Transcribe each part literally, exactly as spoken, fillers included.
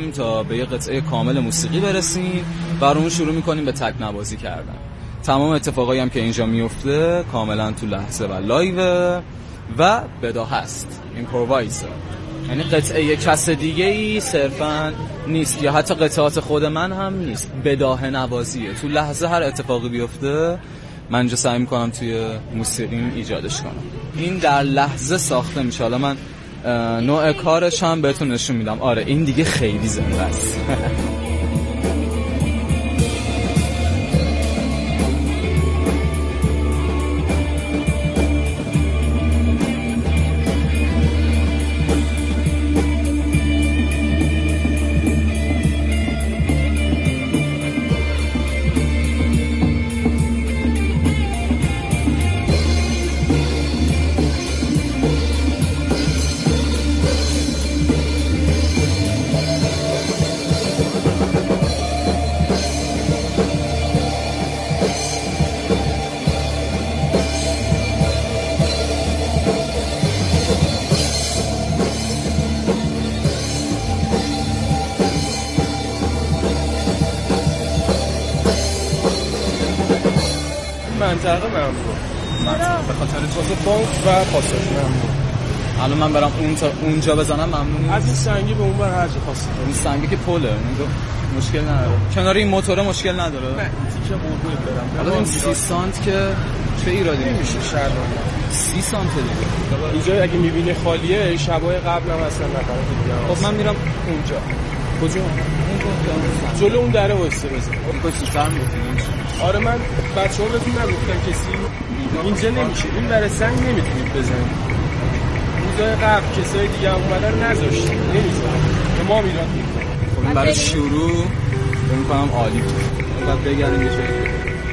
میکنیم تا به یه قطعه کامل موسیقی برسیم و اون شروع میکنیم به تک نوازی کردن. تمام اتفاقایی هم که اینجا میفته کاملا تو لحظه و لایو و بداهه است، ایمپرووایز، یعنی قطعه کس دیگه ای صرفا نیست یا حتی قطعات خود من هم نیست، بداهه نوازیه. تو لحظه هر اتفاقی بیفته من اینجا سعی میکنم توی موسیقیم ایجادش کنم. این در لحظه ساخته میشه. حالا من نوع کارش هم بهتون نشون میدم. آره این دیگه خیلی زنده است. منطقه ممنوع به خاطر جزء بانک و پاساژ ممنوع. الان من برام اون تا اونجا بزنم ممنونی؟ از این سنگی به اون بر هر جا خواستید. این سنگی که پله اونجا مشکل نداره. کنار این موتوره مشکل نداره. نه تیکه قربونی دارم. حالا این سی سانت که چه ایرادی نمیشه شهر سی سانت دیگه. اینجا اگه میبینی خالیه، شبای قبل هم اصلا نفر دیگه. خب من میرم اونجا. کجا؟ اون جلو اون دره واسه بزن. اون کسی فهم می‌کنی؟ آره من بچه‌ها بهتون نگفتم کسی اینجا نمیشه. این در سنگ نمیتونید بزنید. روزای قبل کسای دیگه هم اومدن نذاشتن. نمیذارن. ما میرم. خب این برای شروع می‌کنم عالی. بعد بگردیم یه جایی.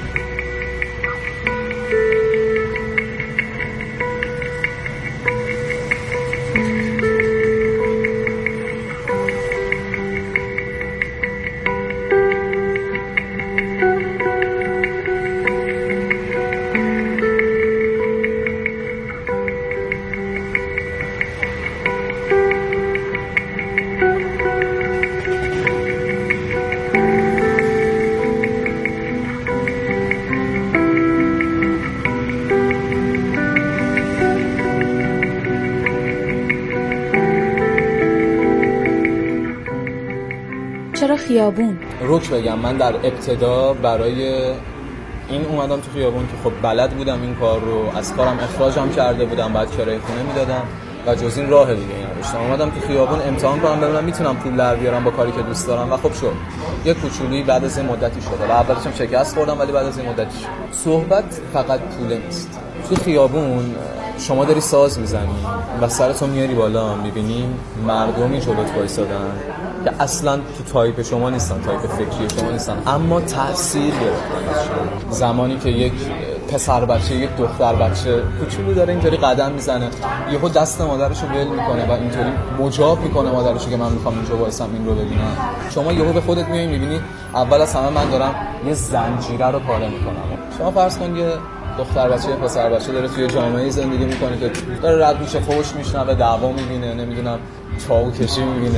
چرا خیابون؟ روک بگم من در ابتدا برای این اومدم تو خیابون که خب بلد بودم این کار رو، از کارم اخراجم کرده بودم، بعد کرایه خونه میدادم و جز این راه دیگه نداشتم. اومدم تو خیابون امتحان کنم ببینم میتونم پول در بیارم با کاری که دوست دارم و خب شد. یه کوچولی بعد از این مدتی شد. و اولش هم شکست خوردم ولی بعد از این مدتی شد. صحبت فقط پول نیست. تو خیابون شما داری ساز میزنی و سرتو میاری بالا، میبینی مردمی جلوت وایسادن که اصلا تو تایپ شما نیستن، تایپ فکری شما نیستن، اما تاثیر گرفتن. زمانی که یک پسر بچه یک دختر بچه کوچولو داره اینطوری قدم میزنه، یهو دست مادرشو ول میکنه و اینطوری مجاب میکنه مادرشو که من میخوام اینجا وایسم این رو ببینم، شما یهو به خودت میای میبینی اول از همه من دارم یه زنجیره رو پاره میکنم. شما فرض کن یه دختر بچه یا پسر بچه داره توی جامعه زندگی میکنه که داره رد میشه، فحش میشنوه، دعوا میبینه، نمیدونم چاقو کشی میبینه.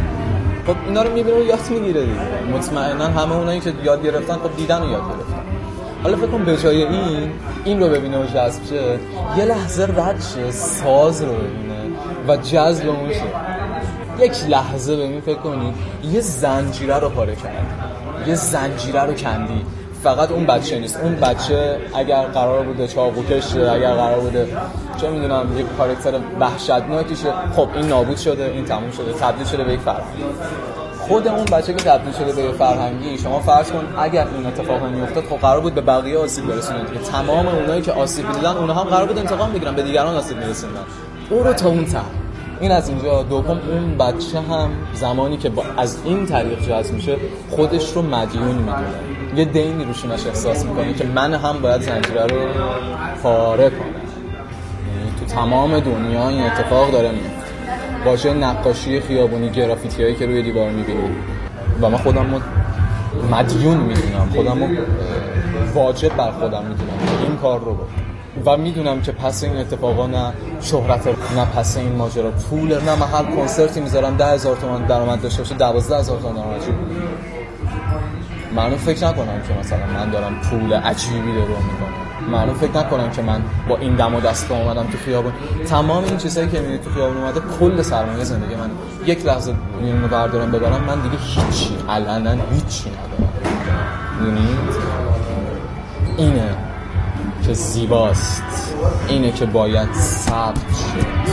خب اینا رو میبینه و یاد میگیره دیگه. مطمئنا همه اونایی که یاد گرفتن خب دیدن و یاد گرفتن. حالا فکر کن به جای این این رو ببینه و جذب شه، یه لحظه رد شه ساز رو ببینه و جذب اون شه. یک لحظه ببین فکر کنید یه زنجیره رو پاره کردی، یه زنجیره رو کندی. فقط اون بچه نیست، اون بچه اگر قرار بوده چاقو کشه، اگر قرار بوده چه میدونم یک کاراکتر وحشتناکی شه، خب این نابود شده، این تموم شده، تبدیل شده به یک فرهنگی. خود اون بچه که تبدیل شده به یک فرهنگی، شما فرض کن اگر این اتفاق نمیافتاد خب قرار بود به بقیه آسیب برسونه دیگه. تمام اونایی که آسیب دیدن اونها هم قرار بود انتقام بگیرن، به دیگران آسیب میرسوندن. او رو تا اون ته. این از اینجا. دوم اون بچه هم زمانی که با از این طریق جذب میشه خودش رو مدیون میدونه، یه دینی روشونش احساس میکنه که من هم باید زنجیره رو پاره کنم. یعنی تو تمام دنیا این اتفاق داره میفته. واژه نقاشی خیابونی، گرافیتی هایی که روی دیوار میبینید و من خودم رو مدیون میدونم، خودم رو واجب بر خودم میدونم این کار رو بکنم. و میدونم که پس این اتفاقا نه شهرت، نه پس این ماجرا پول، نه من هر کنسرتی میذارم ده هزار تومان درآمد داشته باشه دوازده هزار تومان درآمد داشته باشه. مردم فکر نکنم که مثلا من دارم پول عجیبی رو میکنم. مردم فکر نکنم که من با این دم و دست اومدم تو خیابون. تمام این چیزایی که میبینید تو خیابون اومده کل سرمایه زندگی من. یک لحظه اینو بردارم ببرم من دیگه هیچی، علنا هیچی ندارم. می‌بینید؟ اینه که زیباست، اینه که باید ثبت شه.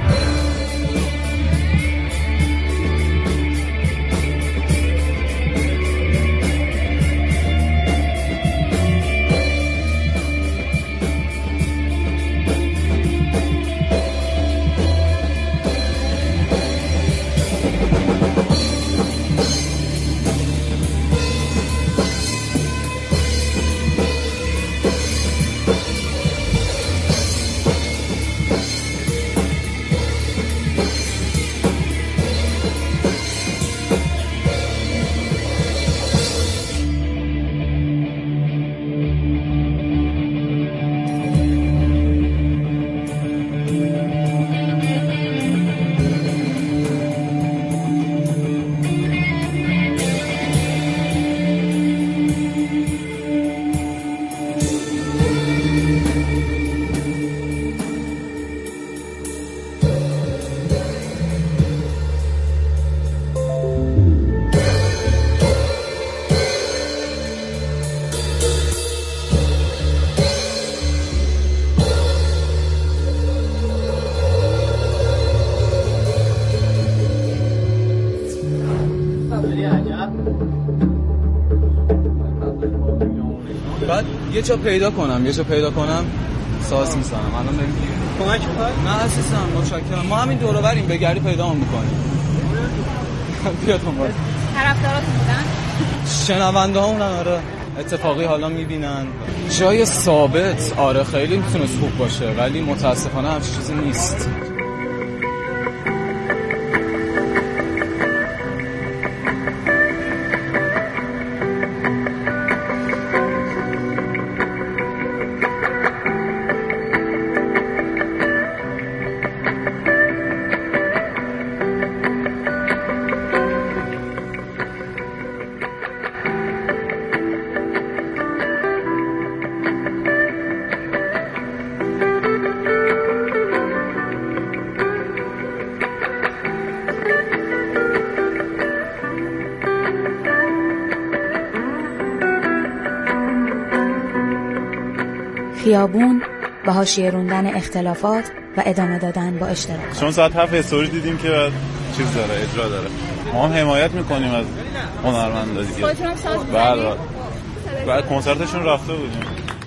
بعد یه جا پیدا کنم یه جا پیدا کنم ساز میزنم. الان بریم کمک می‌خوای؟ نه عزیزم متشکرم. ما همین دور و بریم بگردی پیدامون می‌کنیم. بیا تو ما طرفداراتون بودن؟ شنونده ها اونن. آره اتفاقی حالا میبینن جای ثابت. آره خیلی میتونه خوب باشه ولی متاسفانه همچین چیزی نیست. خیابون با حاشیه روندن اختلافات و ادامه دادن با اشتراک. چون ساعت هفت استوری دیدیم که چیز داره، اجرا داره. ما هم حمایت میکنیم از هنرمندا دیگه. خودتون هم ساز بله. بعد کنسرتشون رفته بودیم.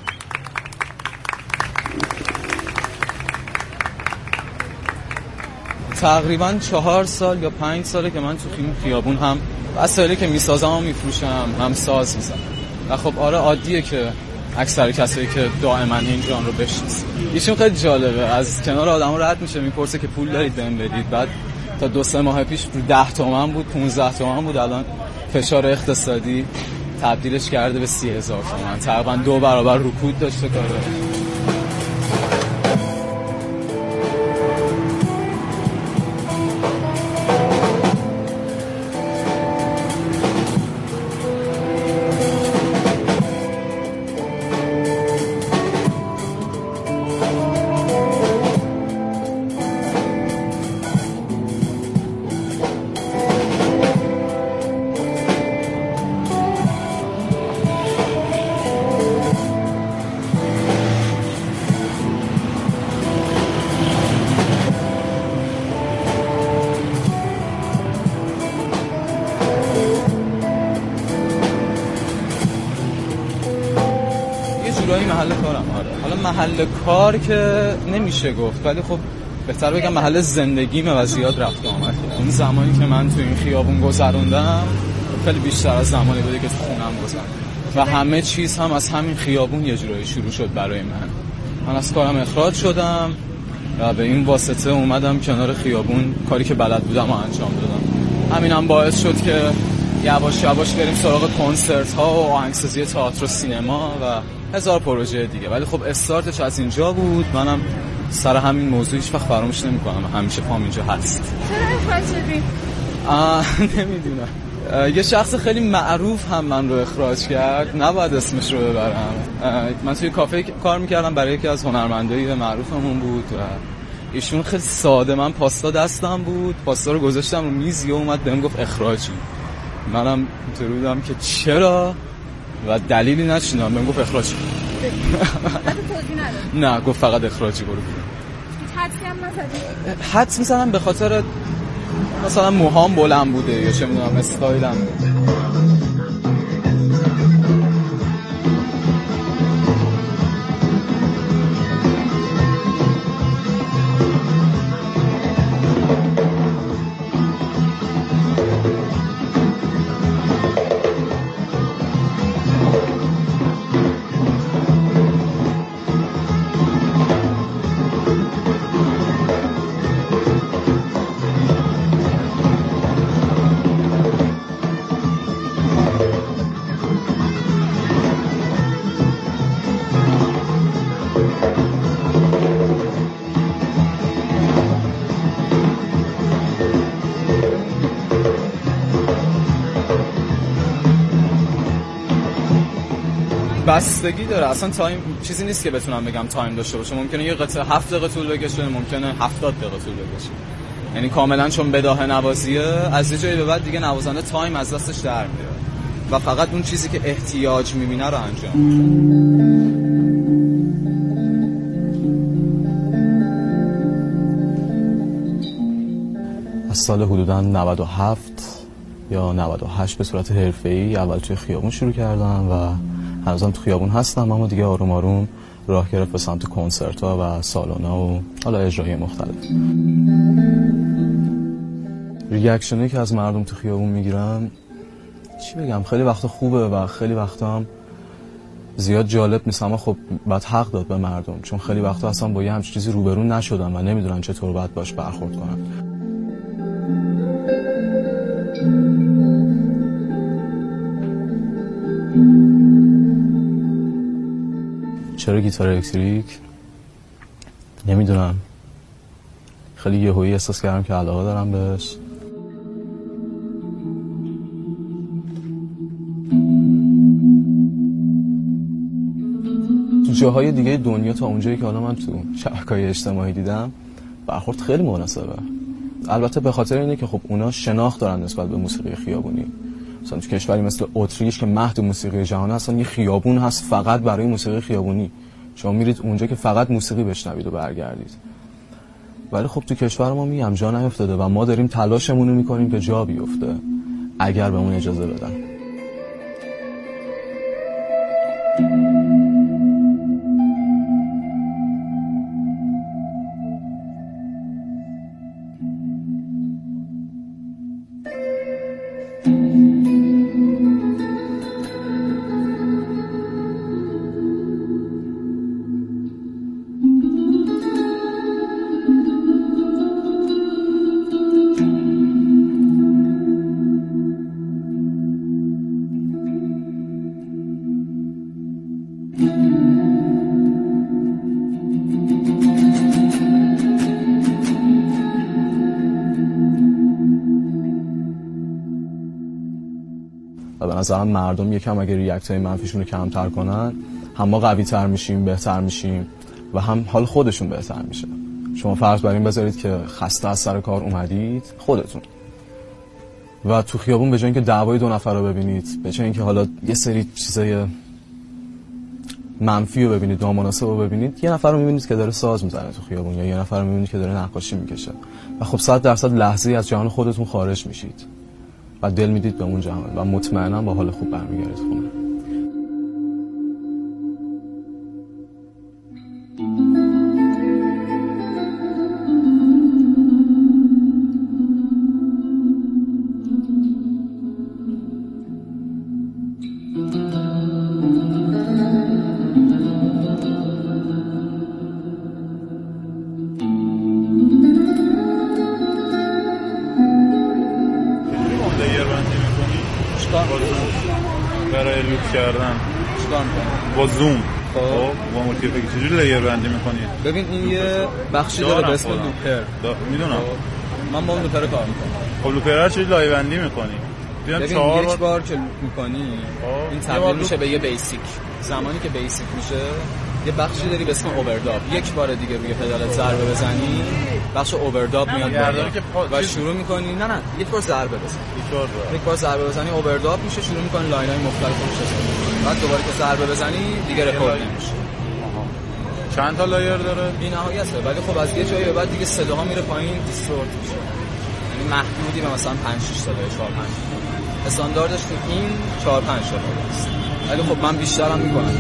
تقریبا چهار سال یا پنج ساله که من تو این خیابون هم وسایلی که میسازم و میفروشم هم ساز میزنم. و خب آره عادیه که اکثر کسایی که دائما این ژانر رو بشناسن. ایشون خیلی جالبه، از کنار آدمو رد میشه میپرسه که پول دارید بهم بدید. بعد تا دو سه ماه پیش رو ده تومن بود، پانزده تومن بود، الان فشار اقتصادی تبدیلش کرده به سی هزار تومن. تقریبا دو برابر رکود داشته کاره. جورایی محل کارم. آره حالا محل کار که نمیشه گفت ولی خب بهتر بگم محل زندگیمه و زیاد رفت و آمد کردم. اون زمانی که من تو این خیابون گذروندم خیلی بیشتر از زمانی بوده که تو خونم گذروندم و همه چیز هم از همین خیابون یه جورایی شروع شد برای من. من از کارم اخراج شدم و به این واسطه اومدم کنار خیابون کاری که بلد بودم و انجام دادم. همینم باعث شد که یواش یواش بریم سراغ کنسرت ها و آهنگسازی تئاتر و سینما و هزار پروژه دیگه، ولی خب استارتش از اینجا بود. منم سر همین موضوع هیچ وقت فراموش نمی‌کنم، همیشه پام اینجا هست. چرا اخراج شدی؟ آه نمیدونم، یه شخص خیلی معروف هم من رو اخراج کرد، نباید اسمش رو ببرم. من توی کافه کار میکردم، برای یکی از هنرمندای معروفمون بود و ایشون خیلی ساده، من پاستا دستم بود، پاستا رو گذاشتم رو میز، یه اومد بهم گفت اخراجی. منم اینطوری بودم که چرا و دلیلی نشیدم، بهم گفت اخراجی. نه گفت فقط اخراجی برو. حدسی هم نزدی؟ حدس میزنم به خاطر مثلا موهام بلند بوده یا چه میدونم استایلم بوده. بستگی داره، اصلا تایم چیزی نیست که بتونم بگم تایم داشته باشه. ممکنه یه قطعه هفت دقیقه طول بکشه، ممکنه هفتاد دقیقه طول بکشه. یعنی کاملا چون بداهه نوازیه، از یه جایی به بعد دیگه نوازنده تایم از دستش در میره و فقط اون چیزی که احتیاج میبینه رو انجام میده. از سال حدوداً نود و هفت یا نود و هشت به صورت حرفه‌ای اول توی خیابون شروع کردم و هنوزم تو خیابون هستم، اما دیگه آروم آروم راه گرفت به سمت کنسرت‌ها و سالن‌ها و حالا اجرای مختلف. ریاکشنی که از مردم تو خیابون میگیرم چی بگم، خیلی وقتا خوبه و خیلی وقتا هم زیاد جالب نیست، اما خب باید حق داد به مردم، چون خیلی وقتا اصلا با یه همچین چیزی روبرو نشدن و نمیدونن چطور باید باش برخورد کنن. چرا گیتار الکتریک؟ نمیدونم، خیلی یهویی احساس کردم که علاقه دارم بهش. تو جاهای دیگه دنیا تا اونجایی که حالا من تو شبکه‌های اجتماعی دیدم برخورد خیلی مناسبه. البته به خاطر اینه که خب اونا شناخت دارن نسبت به موسیقی خیابونی. مثلا تو کشوری مثل اتریش که مهد موسیقی جهان هست، یه خیابون هست فقط برای موسیقی خیابونی. شما میرید اونجا که فقط موسیقی بشنوید و برگردید. ولی خب تو کشور ما میگم جا نیفتاده و ما داریم تلاشمون رو میکنیم که جا بیفته اگر بهمون اجازه بدن. و به نظرم مردم یکم اگه ریاکت های منفیشون رو کمتر کنن، هم ما قوی تر میشیم، بهتر میشیم و هم حال خودشون بهتر میشه. شما فرض بر این بذارید که خسته از سر کار اومدید خودتون و تو خیابون به جای اینکه دعوای دو نفر رو ببینید، به جای اینکه حالا یه سری چیزای منفی رو ببینید، نامناسب رو ببینید، یه نفر رو میبینید که داره ساز میزنه تو خیابون یا یه نفر رو میبینید که داره نقاشی میکشه و خب صد درصد لحظه‌ای از جهان خودتون خارج میشید و دل میدید به اون جهان و مطمئنا با حال خوب برمیگردید خونه. برای لوک کردن چیکار می‌کنی؟ با زوم خب با مولتی افکت چجوری لایر بندی می‌کنی؟ ببین این یه بخشی داره به اسم لوپر. میدونم. من با اون لوپر کار می‌کنم. خب لوپر رو چجوری لایر بندی می‌کنی؟ ببین یک بار, بار که لوپ می‌کنی این تبدیل میشه به یه بیسیک. زمانی که بیسیک میشه یه بخشی داری به اسم اوورداب. یک بار دیگه روی پدالت ضربه بزنی بخش اوورداب میاد بالا و شروع می‌کنی. نه نه یک بار ضربه بزنی. یک بار ضربه بزنی اوورداب میشه، شروع می‌کنی لاین‌های مختلف روش استفاده. بعد دوباره که ضربه بزنی دیگه رکورد نمیشه. چند تا لایر داره؟ بی‌نهایته، ولی خب از یه جایی به بعد دیگه صداها میره پایین، دیستورت میشه. یعنی محدودی به مثلا پنج شش تا چهار پنج. استانداردش تو این چهار پنج تا است. ولی خب من بیشترم میکنم.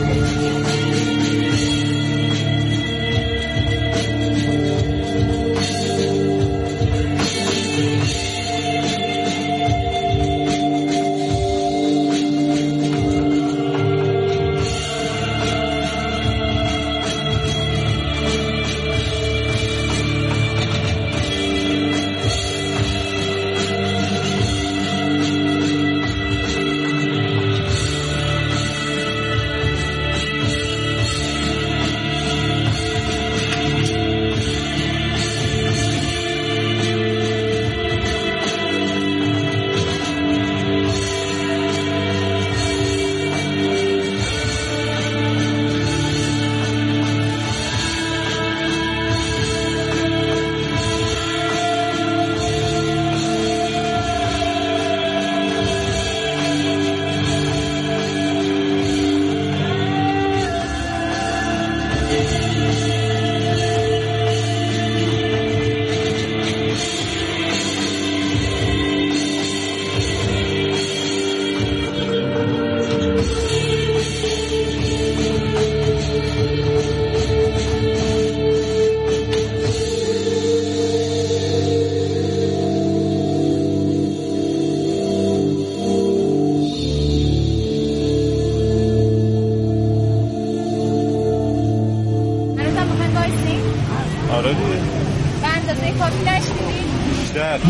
آره دیگه. به اندازه کافی نشیدی؟ بیشتر.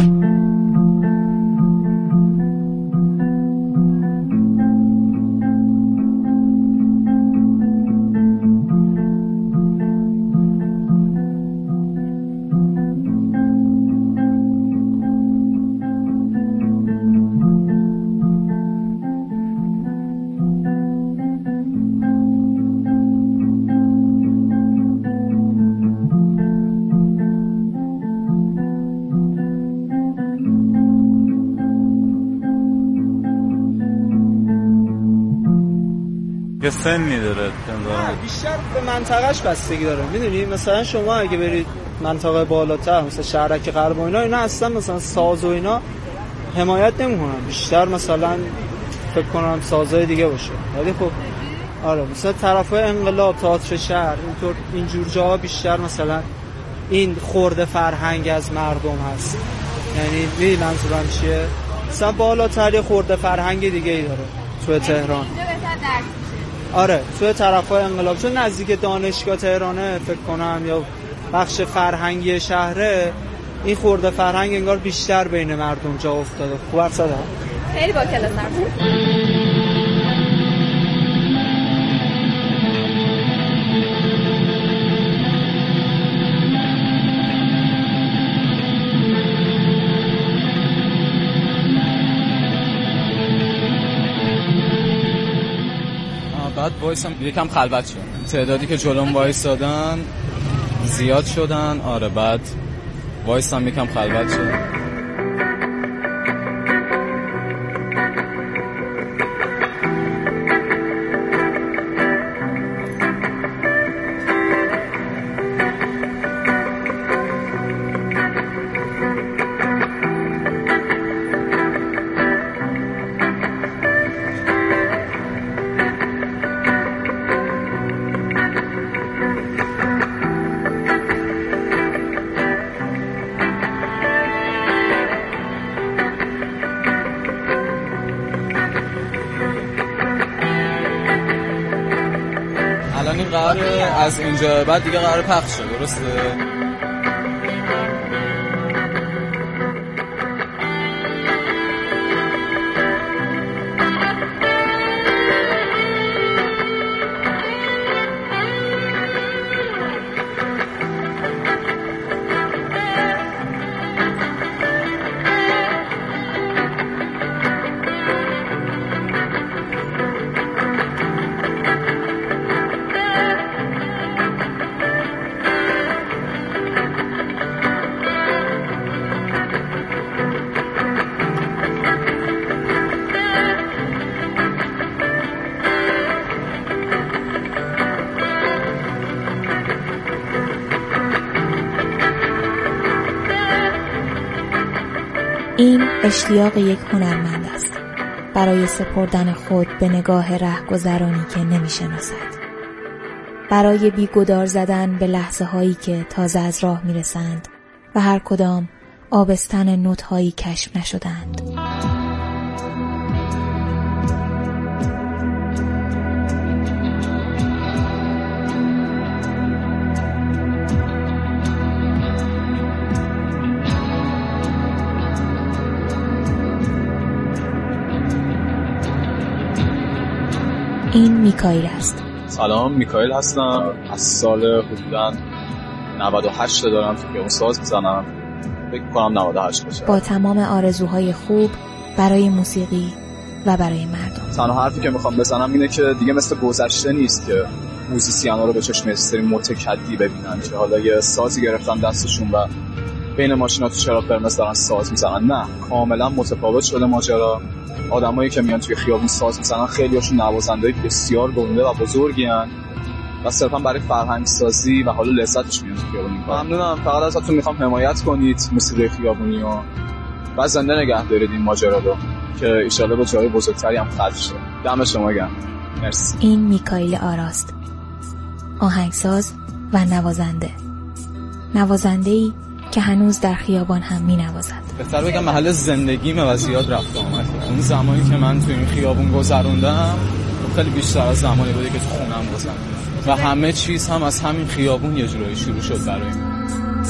یه سنی داره بیشتر به منطقهش بستگی داره. میدونی مثلا شما اگه برید منطقه بالاتر مثلا شهرک غرب و اینا اینا اصلا مثلا ساز و اینا حمایت نمیکنن، بیشتر مثلا فکر کنم سازهای دیگه باشه. ولی خب آره مثلا طرفای انقلاب، تئاتر شهر، اینطور اینجور جاها بیشتر مثلا این خورده فرهنگ از مردم هست. یعنی میدونی منظورم چیه؟ مثلا بالاتر یه خورده فرهنگ دیگه ای داره تو تهران. آره توی طرفای انقلاب، چون نزدیک دانشگاه تهرانه فکر کنم یا بخش فرهنگی شهره، این خورده فرهنگ انگار بیشتر بین مردم جا افتاده. خوب حرف زدم. خیلی با کلاس حرف بعد وایسم یکم خلوت شد، تعدادی که جلوم وایسادن زیاد شدن. آره بعد وایسم یکم خلوت شد. الان این قراره از اینجا بعد دیگه قراره پخش شه، درسته؟ اشتیاق یک هنرمند است برای سپردن خود به نگاه رهگذرانی که نمی‌شناسد، برای بی‌گدار زدن به لحظه هایی که تازه از راه میرسند و هر کدام آبستن نوت هایی کشف نشدند. این میکائیل است. سلام، میکائیل هستم. از سال حدوداً نود و هشت دارم که اون ساز میزنم. فکر کنم نود و هشت باشه. با تمام آرزوهای خوب برای موسیقی و برای مردم. تنها حرفی که میخوام بزنم اینه که دیگه مثل گذشته نیست که موزیسیانا رو به چشم استری متکدی ببینن که حالا یه سازی گرفتن دستشون و بین ماشینا تو چراغ قرمز دارن ساز میزنن. نه، کاملا متفاوت شده ماجرا. آدمایی که میان توی خیابون ساز میزنن خیلیاشون نوازنده‌ای بسیار گنده و بزرگی ان و صرفا برای فرهنگ سازی و حالا لذتش میان توی خیابون. ممنونم. فقط ازتون میخوام حمایت کنید موسیقی خیابونی رو و زنده نگه دارید این ماجرا رو که ان شاءالله به جای بزرگتری هم ختم شه. دم شما گرم. مرسی. این میکائیل آراست، آهنگساز و نوازنده. نوازنده‌ای که هنوز در خیابان هم می نوازد. بهتر بگم محل زندگیمه و زیاد رفت آمد. اون زمانی که من تو این خیابون گذروندم خیلی بیشتر از زمانی بوده که تو خونم گذروندم و همه چیز هم از همین خیابون یه جورایی شروع شد برای من.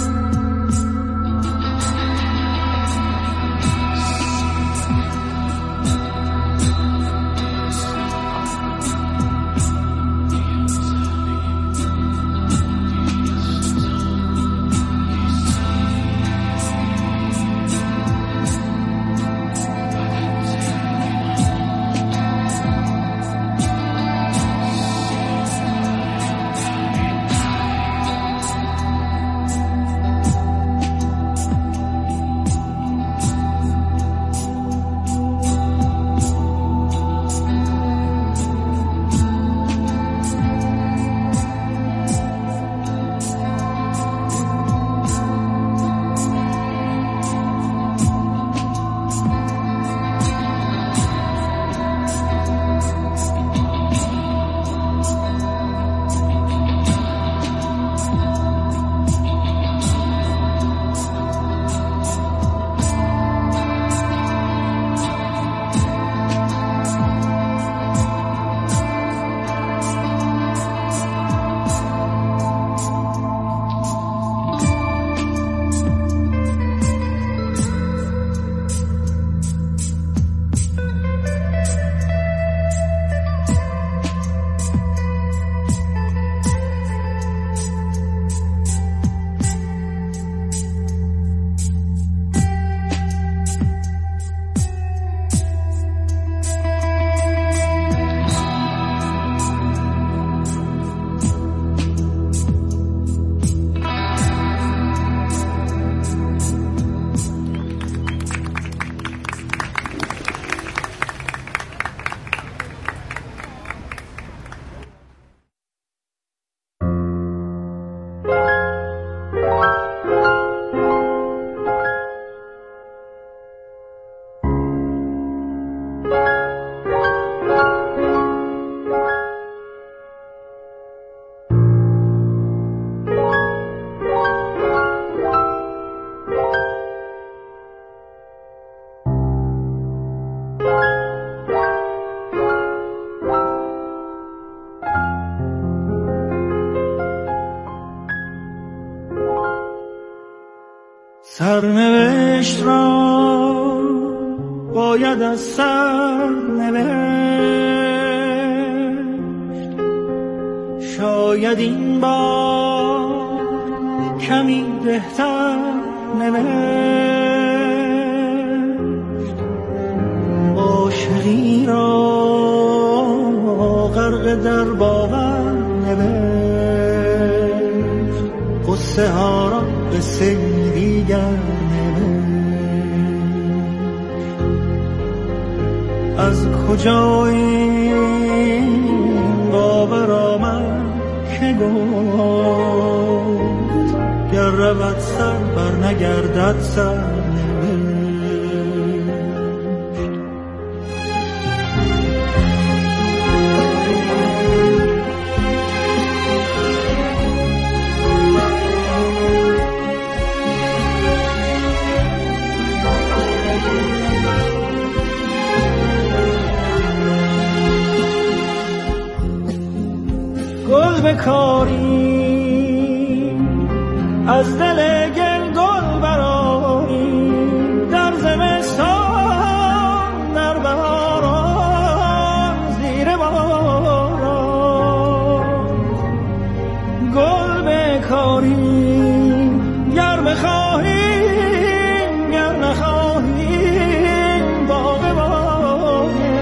سرنوشت را باید از سر نوشت، شاید این بار کمی بهتر نوشت، عاشقی را غرق در باور نوشت، قصه ها را قصه دیگر نوشت. از کجا این باور آمد که گفت گر رود سر بر نگردد سر نوشت. گل بکاری از دل گل گل براری در زمستان در بهاران زیر باران گل بکاری گر بخواهیم گر نخواهیم باغ باغه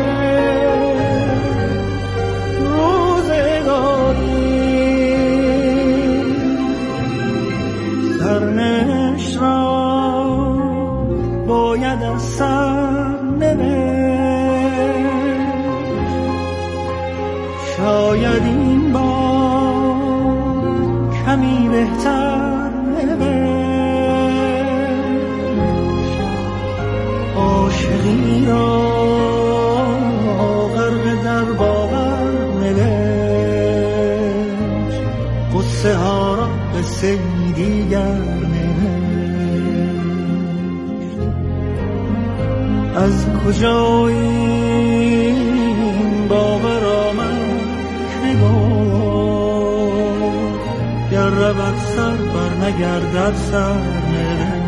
سرنوشت را باید از سر نوشت شاید این بار کمی بهتر نوشت عاشقی را غرق در باور نوشت قصه ها را قصه دیگر نوشت از کجا این باور آمد که گفت گر رود سر بر نگردد سر نوشت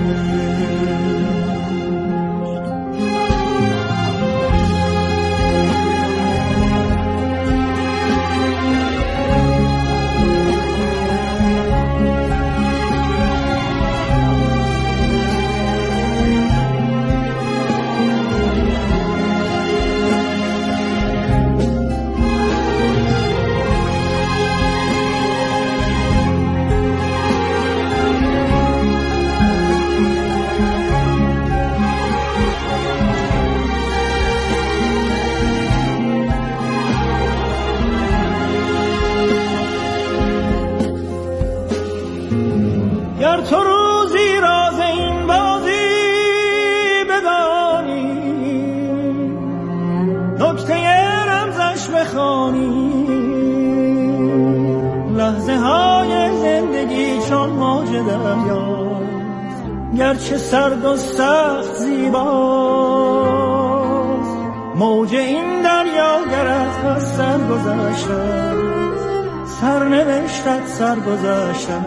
گر تو روزی راز این بازی بدانی نکته رمزش بخوانی لحظه های زندگی چون موج دریاست گرچه سرد و سخت زیباست موج این دریا گرت از سر گذشته سرنوشتت سر گذشته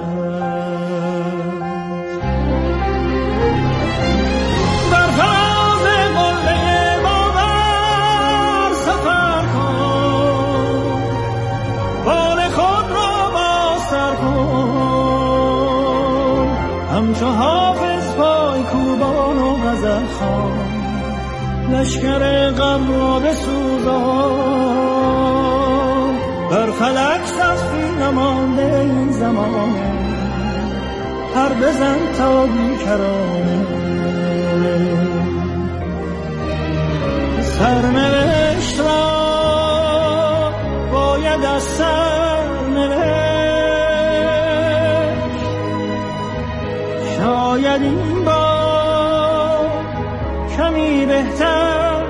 همچو حافظ پای کوبان و غزل خوان لشکر غم را بسوزان بر فلک سخفی نمانده این زمانه پر بزن تا بیکرانه سرنوشت را باید از سر نوشت شاید این بار کمی بهتر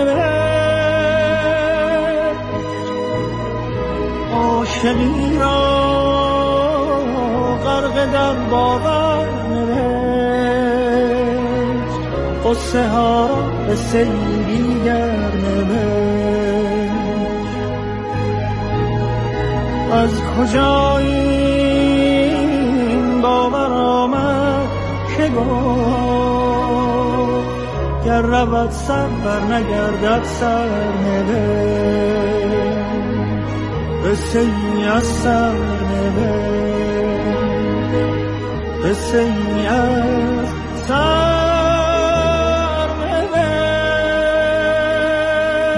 نوشت عاشقی را غرق در باور نوشت قصه ها به سری دیگر نوشت از کجا این باور آمد که گفت گر رود سر بر نگردد سر نوشت قصه ای از سر نوشت قصه ای از سر